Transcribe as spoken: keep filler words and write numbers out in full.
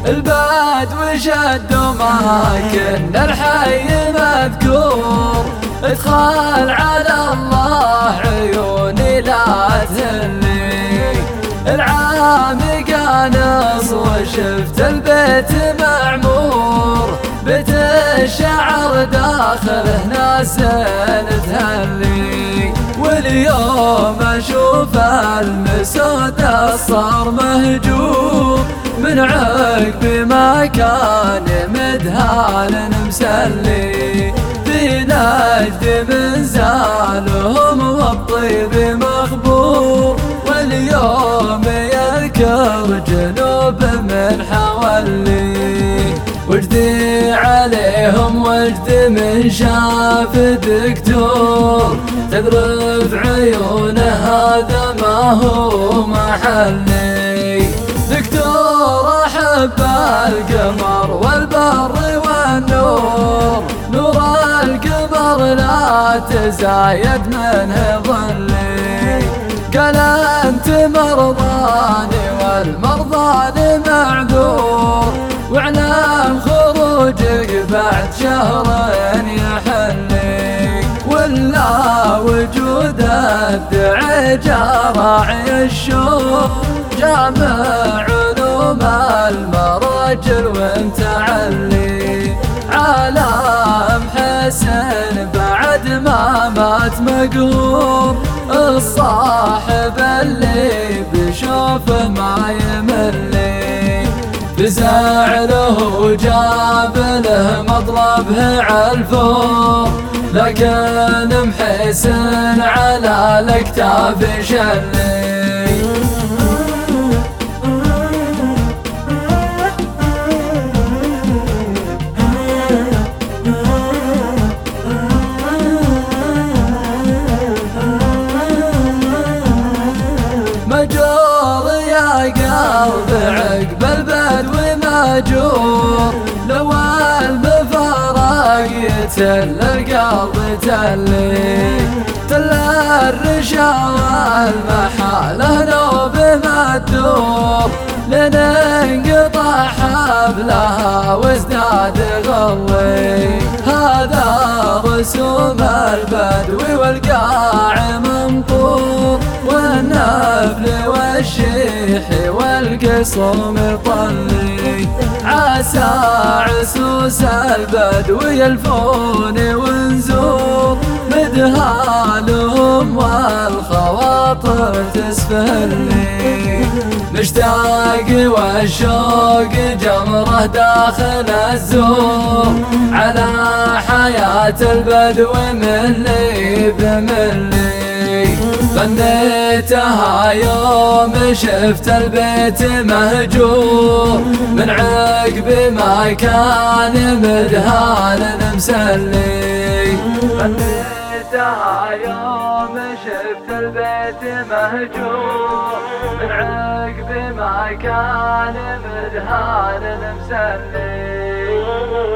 البدو شد وماكن الحي مذكور، ادخل على الله عيوني لا تهلي. العام قانص وشفت البيت معمور، بيت الشعر داخله ناس تهلي. واليوم اشوف المسود صار مهجور، من عقب ما كان مدهان مسلي. في نجد من زالهم والطيب مخبور، واليوم يذكر جنوب من حولي. وجدي عليهم وجد من شاف دكتور، تذرف عيونه هذا ما هو محلي. دكتور أحب القمر والبر والنور، نور القمر لا تزايد منه ظلي. قال أنت مرضاني والمرضان معذور، واعلم خروجك بعد شهرين يحلي. ولا وجود الدعي راعي الشوق، جامع علوم المراجل وانت علي. عالم حسن بعد ما مات مقهور، الصاحب اللي بشوفه ما يملي. بزعله جاب له مطلبه عالفور، لكن محسن على الاكتاف شلي. مجور يا قلب عقب البدو ماجور، لو المفارق يتل القلب تلي. تل الرشا والمحاله نوب ما تدور، لننقطع حبلها وازداد غلي. هذا رسوم البدو والقاع ممطور، والنفل والشيح والقصم طلي. عسى عسوس البدو يلفون ونزور، مدهالهم والخواطر تسفلي. مشتاق والشوق جمره داخل الزور، على حياة البدو ملي بملي. غنيتها يوم شفت البيت مهجور، من عقب ما كان مدهان مسلي. غنيتها يوم شفت البيت مهجور، من عقب ما كان مدهان مسلي.